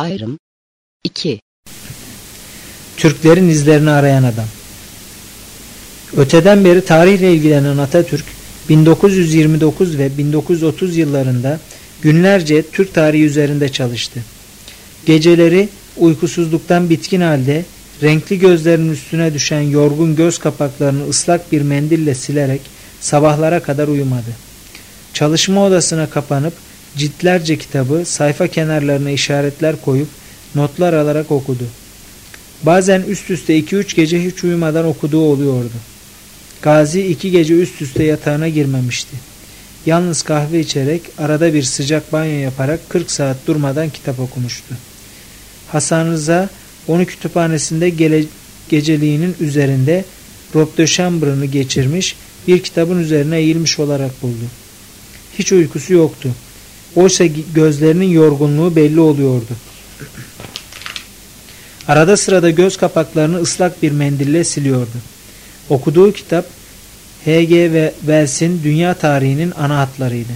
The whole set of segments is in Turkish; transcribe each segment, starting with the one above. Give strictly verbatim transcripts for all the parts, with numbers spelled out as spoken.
Ayrım iki. Türklerin izlerini arayan adam. Öteden beri tarihle ilgilenen Atatürk, bin dokuz yüz yirmi dokuz ve bin dokuz yüz otuz yıllarında günlerce Türk tarihi üzerinde çalıştı. Geceleri uykusuzluktan bitkin halde renkli gözlerinin üstüne düşen yorgun göz kapaklarını ıslak bir mendille silerek sabahlara kadar uyumadı. Çalışma odasına kapanıp ciltlerce kitabı sayfa kenarlarına işaretler koyup notlar alarak okudu. Bazen üst üste iki üç gece hiç uyumadan okuduğu oluyordu. Gazi iki gece üst üste yatağına girmemişti. Yalnız kahve içerek arada bir sıcak banyo yaparak kırk saat durmadan kitap okumuştu. Hasan Rıza onu kütüphanesinde gele, geceliğinin üzerinde robe de chambre'ını geçirmiş bir kitabın üzerine eğilmiş olarak buldu. Hiç uykusu yoktu. Oysa gözlerinin yorgunluğu belli oluyordu. Arada sırada göz kapaklarını ıslak bir mendille siliyordu. Okuduğu kitap H G ve Wells'in Dünya Tarihinin ana hatlarıydı.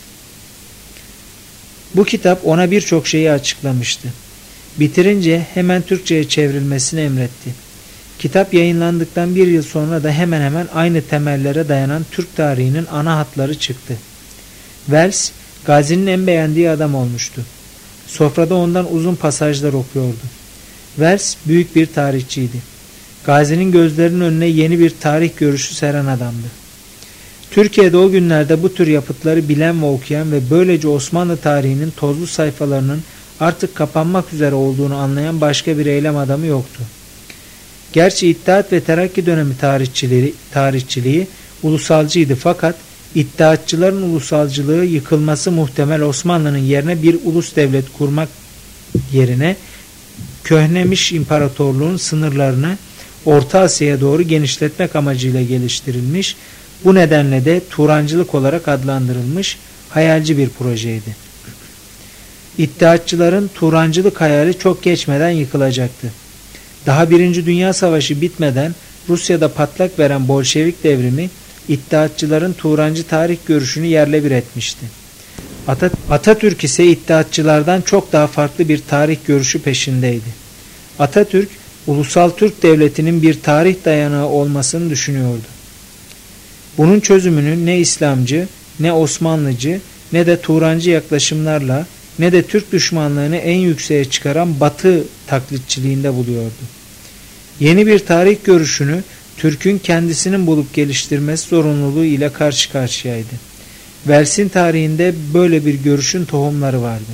Bu kitap ona birçok şeyi açıklamıştı. Bitirince hemen Türkçe'ye çevrilmesini emretti. Kitap yayınlandıktan bir yıl sonra da hemen hemen aynı temellere dayanan Türk tarihinin ana hatları çıktı. Wells, Gazi'nin en beğendiği adam olmuştu. Sofrada ondan uzun pasajlar okuyordu. Wells büyük bir tarihçiydi. Gazi'nin gözlerinin önüne yeni bir tarih görüşü seren adamdı. Türkiye'de o günlerde bu tür yapıtları bilen ve okuyan ve böylece Osmanlı tarihinin tozlu sayfalarının artık kapanmak üzere olduğunu anlayan başka bir eylem adamı yoktu. Gerçi İttihat ve Terakki dönemi tarihçiliği, tarihçiliği ulusalcıydı fakat İttihatçıların ulusalcılığı yıkılması muhtemel Osmanlı'nın yerine bir ulus devlet kurmak yerine köhnemiş imparatorluğun sınırlarını Orta Asya'ya doğru genişletmek amacıyla geliştirilmiş, bu nedenle de Turancılık olarak adlandırılmış hayalci bir projeydi. İttihatçıların Turancılık hayali çok geçmeden yıkılacaktı. Daha Birinci Dünya Savaşı bitmeden Rusya'da patlak veren Bolşevik devrimi İttihatçıların Turancı tarih görüşünü yerle bir etmişti. At Atatürk ise İttihatçılardan çok daha farklı bir tarih görüşü peşindeydi. Atatürk, ulusal Türk devletinin bir tarih dayanağı olmasını düşünüyordu. Bunun çözümünü ne İslamcı, ne Osmanlıcı, ne de Turancı yaklaşımlarla, ne de Türk düşmanlığını en yükseğe çıkaran Batı taklitçiliğinde buluyordu. Yeni bir tarih görüşünü Türk'ün kendisinin bulup geliştirmesi zorunluluğu ile karşı karşıyaydı. Wells'in tarihinde böyle bir görüşün tohumları vardı.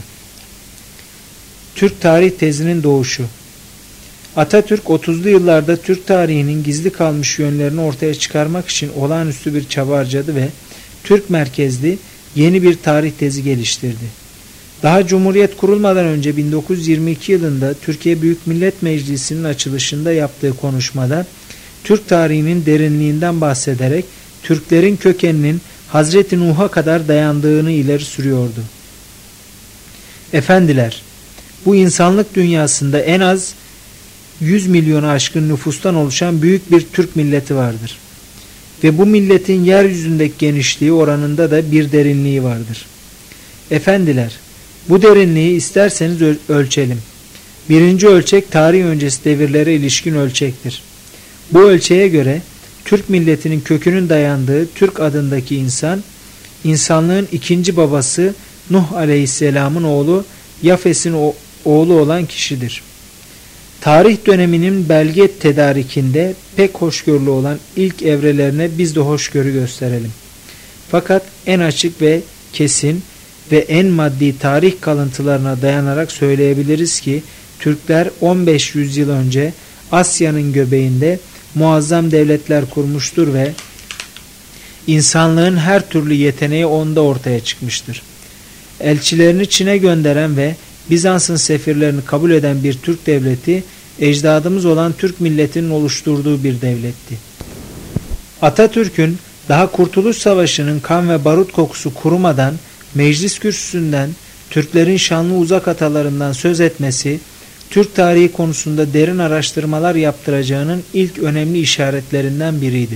Türk tarih tezinin doğuşu. Atatürk otuzlu yıllarda Türk tarihinin gizli kalmış yönlerini ortaya çıkarmak için olağanüstü bir çaba harcadı ve Türk merkezli yeni bir tarih tezi geliştirdi. Daha Cumhuriyet kurulmadan önce bin dokuz yüz yirmi iki yılında Türkiye Büyük Millet Meclisi'nin açılışında yaptığı konuşmada Türk tarihinin derinliğinden bahsederek Türklerin kökeninin Hazreti Nuh'a kadar dayandığını ileri sürüyordu. Efendiler, bu insanlık dünyasında en az yüz milyonu aşkın nüfustan oluşan büyük bir Türk milleti vardır. Ve bu milletin yeryüzündeki genişliği oranında da bir derinliği vardır. Efendiler, bu derinliği isterseniz ölçelim. Birinci ölçek tarih öncesi devirlere ilişkin ölçektir. Bu ölçeğe göre Türk milletinin kökünün dayandığı Türk adındaki insan, insanlığın ikinci babası Nuh Aleyhisselam'ın oğlu Yafes'in oğlu olan kişidir. Tarih döneminin belge tedarikinde pek hoşgörülü olan ilk evrelerine biz de hoşgörü gösterelim. Fakat en açık ve kesin ve en maddi tarih kalıntılarına dayanarak söyleyebiliriz ki Türkler on beş yüzyıl önce Asya'nın göbeğinde muazzam devletler kurmuştur ve insanlığın her türlü yeteneği onda ortaya çıkmıştır. Elçilerini Çin'e gönderen ve Bizans'ın sefirlerini kabul eden bir Türk devleti, ecdadımız olan Türk milletinin oluşturduğu bir devletti. Atatürk'ün daha Kurtuluş Savaşı'nın kan ve barut kokusu kurumadan meclis kürsüsünden Türklerin şanlı uzak atalarından söz etmesi, Türk tarihi konusunda derin araştırmalar yaptıracağının ilk önemli işaretlerinden biriydi.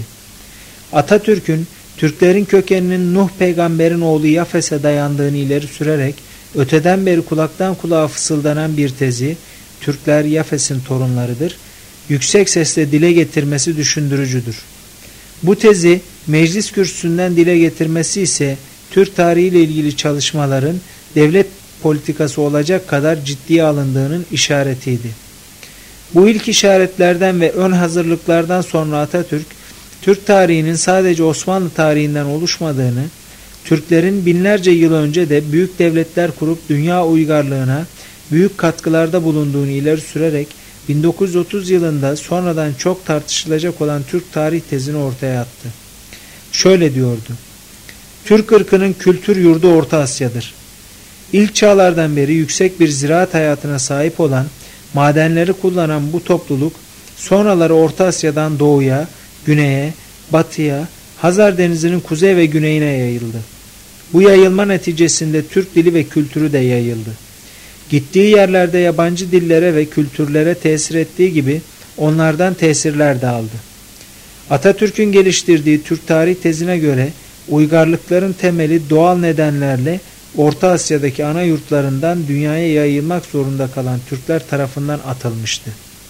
Atatürk'ün Türklerin kökeninin Nuh peygamberin oğlu Yafes'e dayandığını ileri sürerek öteden beri kulaktan kulağa fısıldanan bir tezi, Türkler Yafes'in torunlarıdır, yüksek sesle dile getirmesi düşündürücüdür. Bu tezi meclis kürsüsünden dile getirmesi ise Türk tarihiyle ilgili çalışmaların devlet politikası olacak kadar ciddiye alındığının işaretiydi. Bu ilk işaretlerden ve ön hazırlıklardan sonra Atatürk, Türk tarihinin sadece Osmanlı tarihinden oluşmadığını, Türklerin binlerce yıl önce de büyük devletler kurup dünya uygarlığına büyük katkılarda bulunduğunu ileri sürerek bin dokuz yüz otuz yılında sonradan çok tartışılacak olan Türk tarih tezini ortaya attı. Şöyle diyordu: Türk ırkının kültür yurdu Orta Asya'dır. İlk çağlardan beri yüksek bir ziraat hayatına sahip olan, madenleri kullanan bu topluluk sonraları Orta Asya'dan doğuya, güneye, batıya, Hazar Denizi'nin kuzey ve güneyine yayıldı. Bu yayılma neticesinde Türk dili ve kültürü de yayıldı. Gittiği yerlerde yabancı dillere ve kültürlere tesir ettiği gibi onlardan tesirler de aldı. Atatürk'ün geliştirdiği Türk tarih tezine göre uygarlıkların temeli doğal nedenlerle Orta Asya'daki ana yurtlarından dünyaya yayılmak zorunda kalan Türkler tarafından atılmıştı.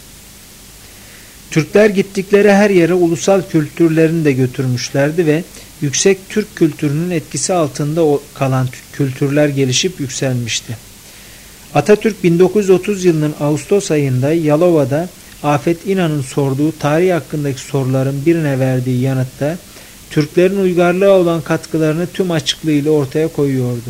Türkler gittikleri her yere ulusal kültürlerini de götürmüşlerdi ve yüksek Türk kültürünün etkisi altında kalan kültürler gelişip yükselmişti. Atatürk bin dokuz yüz otuz yılının Ağustos ayında Yalova'da Afet İnan'ın sorduğu tarih hakkındaki soruların birine verdiği yanıtta Türklerin uygarlığa olan katkılarını tüm açıklığıyla ortaya koyuyordu.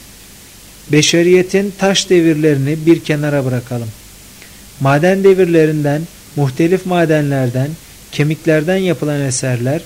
Beşeriyetin taş devirlerini bir kenara bırakalım. Maden devirlerinden, muhtelif madenlerden, kemiklerden yapılan eserler,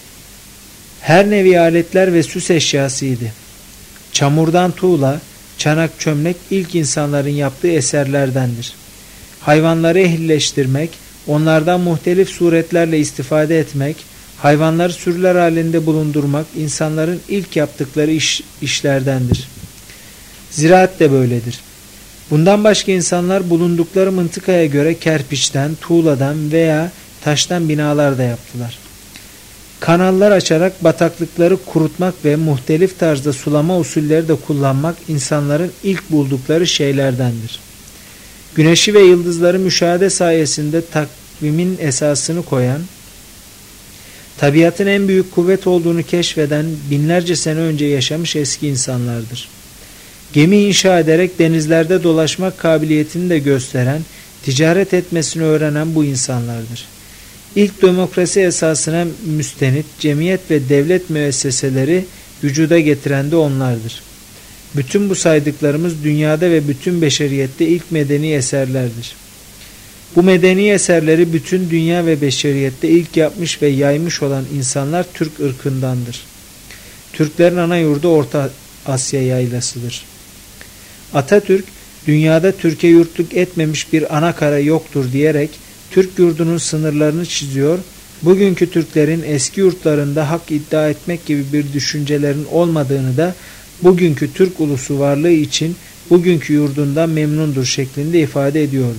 her nevi aletler ve süs eşyasıydı. Çamurdan tuğla, çanak çömlek ilk insanların yaptığı eserlerdendir. Hayvanları ehlileştirmek, onlardan muhtelif suretlerle istifade etmek, hayvanları sürüler halinde bulundurmak insanların ilk yaptıkları iş, işlerdendir. Ziraat de böyledir. Bundan başka insanlar bulundukları mıntıkaya göre kerpiçten, tuğladan veya taştan binalar da yaptılar. Kanallar açarak bataklıkları kurutmak ve muhtelif tarzda sulama usulleri de kullanmak insanların ilk buldukları şeylerdendir. Güneşi ve yıldızları müşahede sayesinde takvimin esasını koyan, tabiatın en büyük kuvvet olduğunu keşfeden binlerce sene önce yaşamış eski insanlardır. Gemi inşa ederek denizlerde dolaşmak kabiliyetini de gösteren, ticaret etmesini öğrenen bu insanlardır. İlk demokrasi esasına müstenit cemiyet ve devlet müesseseleri vücuda getiren de onlardır. Bütün bu saydıklarımız dünyada ve bütün beşeriyette ilk medeni eserlerdir. Bu medeni eserleri bütün dünya ve beşeriyette ilk yapmış ve yaymış olan insanlar Türk ırkındandır. Türklerin ana yurdu Orta Asya yaylasıdır. Atatürk, dünyada Türkiye yurtluk etmemiş bir ana kara yoktur diyerek Türk yurdunun sınırlarını çiziyor, bugünkü Türklerin eski yurtlarında hak iddia etmek gibi bir düşüncelerin olmadığını da bugünkü Türk ulusu varlığı için bugünkü yurdundan memnundur şeklinde ifade ediyordu.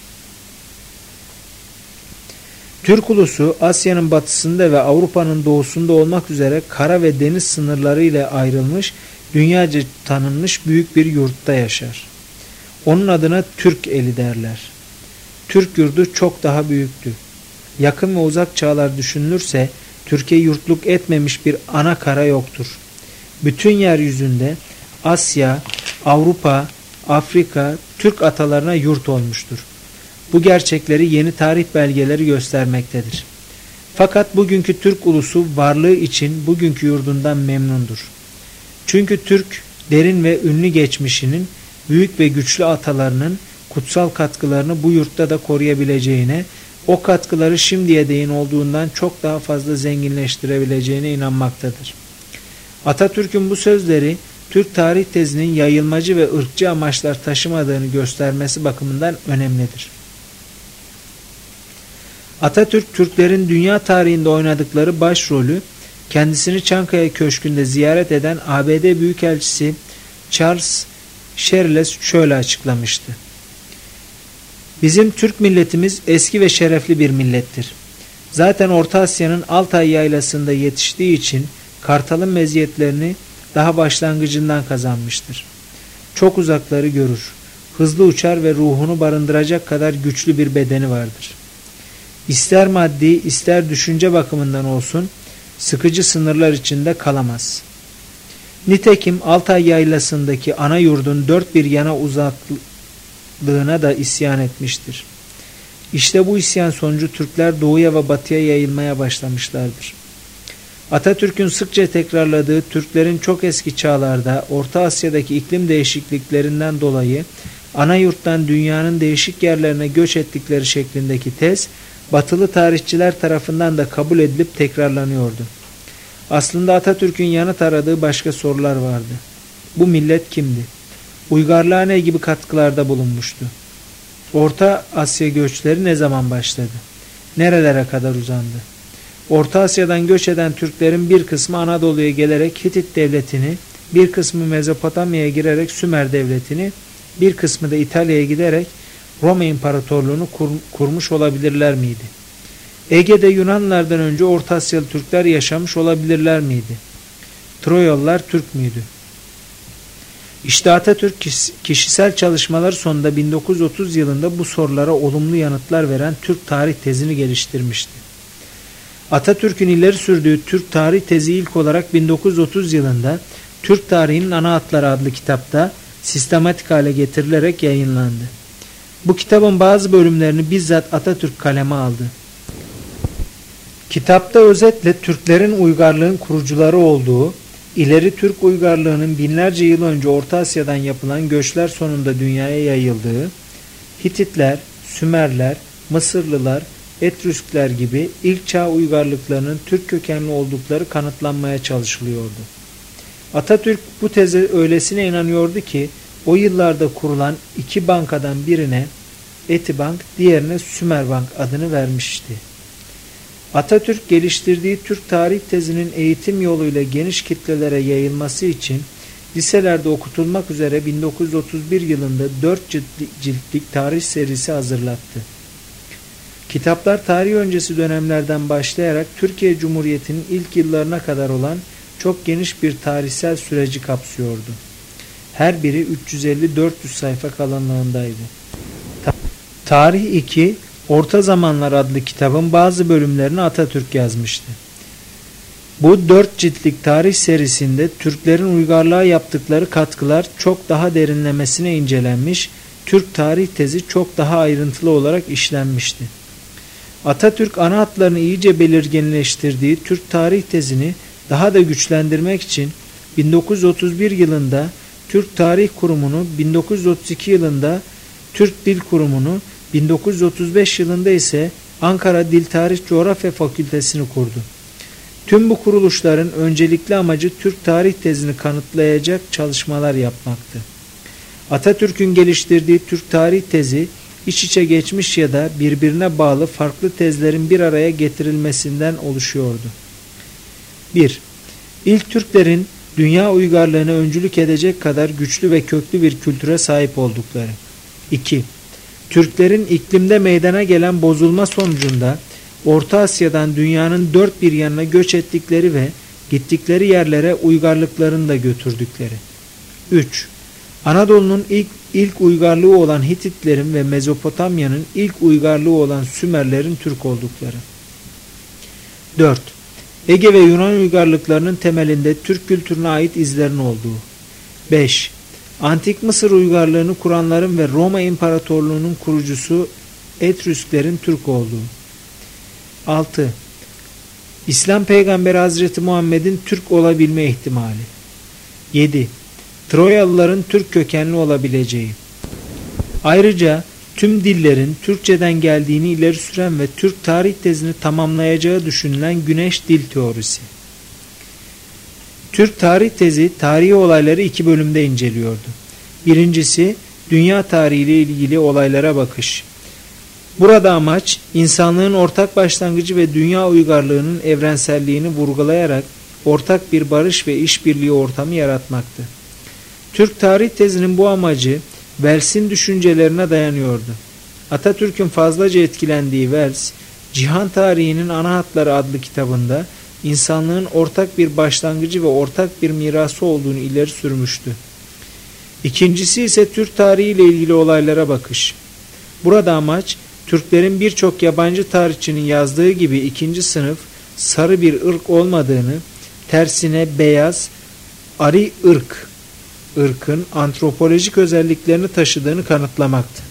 Türk ulusu Asya'nın batısında ve Avrupa'nın doğusunda olmak üzere kara ve deniz sınırları ile ayrılmış, dünyaca tanınmış büyük bir yurtta yaşar. Onun adına Türk eli derler. Türk yurdu çok daha büyüktü. Yakın ve uzak çağlar düşünülürse Türkiye yurtluk etmemiş bir ana kara yoktur. Bütün yeryüzünde Asya, Avrupa, Afrika, Türk atalarına yurt olmuştur. Bu gerçekleri yeni tarih belgeleri göstermektedir. Fakat bugünkü Türk ulusu varlığı için bugünkü yurdundan memnundur. Çünkü Türk derin ve ünlü geçmişinin, büyük ve güçlü atalarının kutsal katkılarını bu yurtta da koruyabileceğine, o katkıları şimdiye değin olduğundan çok daha fazla zenginleştirebileceğine inanmaktadır. Atatürk'ün bu sözleri Türk tarih tezinin yayılmacı ve ırkçı amaçlar taşımadığını göstermesi bakımından önemlidir. Atatürk, Türklerin dünya tarihinde oynadıkları başrolü, kendisini Çankaya Köşkü'nde ziyaret eden A B D Büyükelçisi Charles Sherles şöyle açıklamıştı. Bizim Türk milletimiz eski ve şerefli bir millettir. Zaten Orta Asya'nın Altay yaylasında yetiştiği için Kartal'ın meziyetlerini daha başlangıcından kazanmıştır. çok uzakları görür. Hızlı uçar ve ruhunu barındıracak kadar güçlü bir bedeni vardır. İster maddi, ister düşünce bakımından olsun, sıkıcı sınırlar içinde kalamaz. Nitekim Altay yaylasındaki ana yurdun dört bir yana uzaklığına da isyan etmiştir. İşte bu isyan sonucu Türkler doğuya ve batıya yayılmaya başlamışlardır. Atatürk'ün sıkça tekrarladığı Türklerin çok eski çağlarda Orta Asya'daki iklim değişikliklerinden dolayı ana yurttan dünyanın değişik yerlerine göç ettikleri şeklindeki tez, batılı tarihçiler tarafından da kabul edilip tekrarlanıyordu. Aslında Atatürk'ün yanıt aradığı başka sorular vardı. Bu millet kimdi? Uygarlığa ne gibi katkılarda bulunmuştu? Orta Asya göçleri ne zaman başladı? Nerelere kadar uzandı? Orta Asya'dan göç eden Türklerin bir kısmı Anadolu'ya gelerek Hitit devletini, bir kısmı Mezopotamya'ya girerek Sümer devletini, bir kısmı da İtalya'ya giderek Roma İmparatorluğunu kur, kurmuş olabilirler miydi? Ege'de Yunanlardan önce Orta Asyalı Türkler yaşamış olabilirler miydi? Troyalılar Türk müydü? İşte Atatürk kişisel çalışmaları sonunda bin dokuz yüz otuz yılında bu sorulara olumlu yanıtlar veren Türk tarih tezini geliştirmişti. Atatürk'ün ileri sürdüğü Türk tarih tezi ilk olarak bin dokuz yüz otuz yılında Türk Tarihinin Ana Hatları adlı kitapta sistematik hale getirilerek yayınlandı. Bu kitabın bazı bölümlerini bizzat Atatürk kaleme aldı. Kitapta özetle Türklerin uygarlığın kurucuları olduğu, ileri Türk uygarlığının binlerce yıl önce Orta Asya'dan yapılan göçler sonunda dünyaya yayıldığı, Hititler, Sümerler, Mısırlılar, Etrüskler gibi ilk çağ uygarlıklarının Türk kökenli oldukları kanıtlanmaya çalışılıyordu. Atatürk bu teze öylesine inanıyordu ki o yıllarda kurulan iki bankadan birine Etibank, diğerine Sümerbank adını vermişti. Atatürk geliştirdiği Türk tarih tezinin eğitim yoluyla geniş kitlelere yayılması için liselerde okutulmak üzere bin dokuz yüz otuz bir yılında dört ciltlik tarih serisi hazırlattı. Kitaplar tarih öncesi dönemlerden başlayarak Türkiye Cumhuriyeti'nin ilk yıllarına kadar olan çok geniş bir tarihsel süreci kapsıyordu. Her biri üç yüz elli dört yüz sayfa kalınlığındaydı. Tarih iki, Orta Zamanlar adlı kitabın bazı bölümlerini Atatürk yazmıştı. Bu dört ciltlik tarih serisinde Türklerin uygarlığa yaptıkları katkılar çok daha derinlemesine incelenmiş, Türk tarih tezi çok daha ayrıntılı olarak işlenmişti. Atatürk ana hatlarını iyice belirginleştirdiği Türk tarih tezini daha da güçlendirmek için bin dokuz yüz otuz bir yılında Türk Tarih Kurumu'nu, bin dokuz yüz otuz iki yılında Türk Dil Kurumu'nu, bin dokuz yüz otuz beş yılında ise Ankara Dil Tarih Coğrafya Fakültesini kurdu. Tüm bu kuruluşların öncelikli amacı Türk tarih tezini kanıtlayacak çalışmalar yapmaktı. Atatürk'ün geliştirdiği Türk tarih tezi, iç içe geçmiş ya da birbirine bağlı farklı tezlerin bir araya getirilmesinden oluşuyordu. bir. İlk Türklerin dünya uygarlığına öncülük edecek kadar güçlü ve köklü bir kültüre sahip oldukları. iki. Türklerin iklimde meydana gelen bozulma sonucunda Orta Asya'dan dünyanın dört bir yanına göç ettikleri ve gittikleri yerlere uygarlıklarını da götürdükleri. üç. Anadolu'nun ilk, ilk uygarlığı olan Hititlerin ve Mezopotamya'nın ilk uygarlığı olan Sümerlerin Türk oldukları. dört. Ege ve Yunan uygarlıklarının temelinde Türk kültürüne ait izlerin olduğu. beş. Antik Mısır uygarlığını kuranların ve Roma İmparatorluğu'nun kurucusu Etrüsklerin Türk olduğu. altı. İslam Peygamberi Hazreti Muhammed'in Türk olabilme ihtimali. yedi. Troyalıların Türk kökenli olabileceği. Ayrıca tüm dillerin Türkçeden geldiğini ileri süren ve Türk tarih tezini tamamlayacağı düşünülen Güneş Dil Teorisi. Türk tarih tezi tarihi olayları iki bölümde inceliyordu. Birincisi, dünya tarihiyle ilgili olaylara bakış. Burada amaç insanlığın ortak başlangıcı ve dünya uygarlığının evrenselliğini vurgulayarak ortak bir barış ve işbirliği ortamı yaratmaktı. Türk tarih tezinin bu amacı Wells'in düşüncelerine dayanıyordu. Atatürk'ün fazlaca etkilendiği Wells, Cihan Tarihinin Ana Hatları adlı kitabında insanlığın ortak bir başlangıcı ve ortak bir mirası olduğunu ileri sürmüştü. İkincisi ise Türk tarihi ile ilgili olaylara bakış. Burada amaç Türklerin birçok yabancı tarihçinin yazdığı gibi ikinci sınıf sarı bir ırk olmadığını, tersine beyaz, ari ırk, ırkın antropolojik özelliklerini taşıdığını kanıtlamaktı.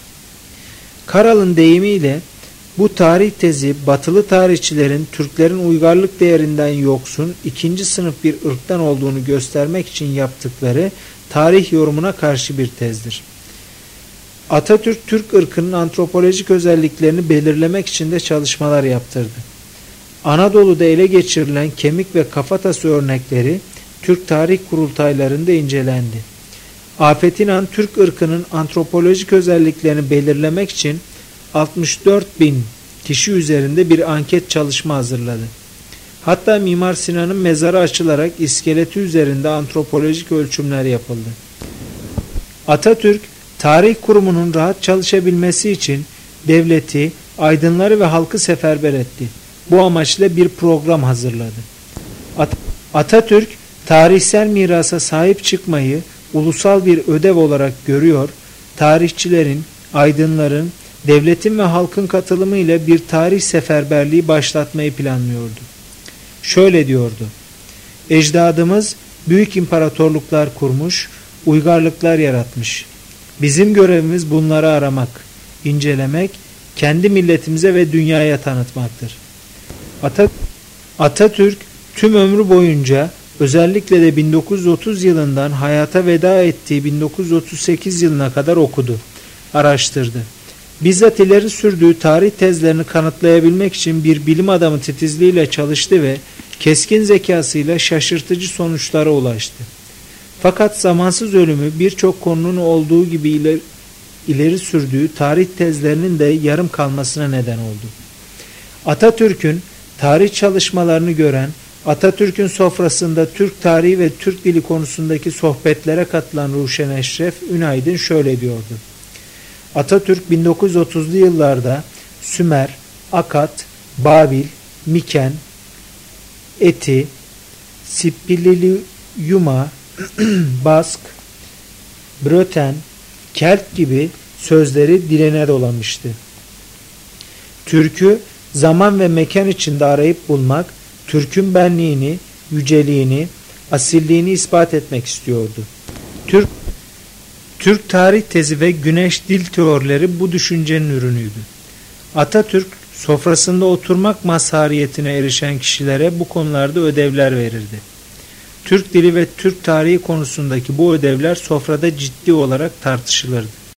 Karal'ın deyimiyle bu tarih tezi batılı tarihçilerin Türklerin uygarlık değerinden yoksun ikinci sınıf bir ırktan olduğunu göstermek için yaptıkları tarih yorumuna karşı bir tezdir. Atatürk, Türk ırkının antropolojik özelliklerini belirlemek için de çalışmalar yaptırdı. Anadolu'da ele geçirilen kemik ve kafatası örnekleri Türk tarih kurultaylarında incelendi. Afet İnan, Türk ırkının antropolojik özelliklerini belirlemek için altmış dört bin kişi üzerinde bir anket çalışma hazırladı. Hatta Mimar Sinan'ın mezarı açılarak iskeleti üzerinde antropolojik ölçümler yapıldı. Atatürk, tarih kurumunun rahat çalışabilmesi için devleti, aydınları ve halkı seferber etti. Bu amaçla bir program hazırladı. At Atatürk, tarihsel mirasa sahip çıkmayı ulusal bir ödev olarak görüyor, tarihçilerin, aydınların, devletin ve halkın katılımıyla bir tarih seferberliği başlatmayı planlıyordu. Şöyle diyordu: ecdadımız büyük imparatorluklar kurmuş, uygarlıklar yaratmış. Bizim görevimiz bunları aramak, incelemek, kendi milletimize ve dünyaya tanıtmaktır. Atat Atatürk tüm ömrü boyunca, özellikle de bin dokuz yüz otuz yılından hayata veda ettiği bin dokuz yüz otuz sekiz yılına kadar okudu, araştırdı. Bizzat ileri sürdüğü tarih tezlerini kanıtlayabilmek için bir bilim adamı titizliğiyle çalıştı ve keskin zekasıyla şaşırtıcı sonuçlara ulaştı. Fakat zamansız ölümü birçok konunun olduğu gibi ileri, ileri sürdüğü tarih tezlerinin de yarım kalmasına neden oldu. Atatürk'ün tarih çalışmalarını gören, Atatürk'ün sofrasında Türk tarihi ve Türk dili konusundaki sohbetlere katılan Ruşen Eşref Ünaydın şöyle diyordu: Atatürk bin dokuz yüz otuzlu yıllarda Sümer, Akad, Babil, Miken, Eti, Sipiliyuma, Bask, Bröten, Kelt gibi sözleri diline dolamıştı. Türk'ü zaman ve mekan içinde arayıp bulmak, Türk'ün benliğini, yüceliğini, asilliğini ispat etmek istiyordu. Türk Türk tarih tezi ve güneş dil teorileri bu düşüncenin ürünüydü. Atatürk sofrasında oturmak mazhariyetine erişen kişilere bu konularda ödevler verirdi. Türk dili ve Türk tarihi konusundaki bu ödevler sofrada ciddi olarak tartışılırdı.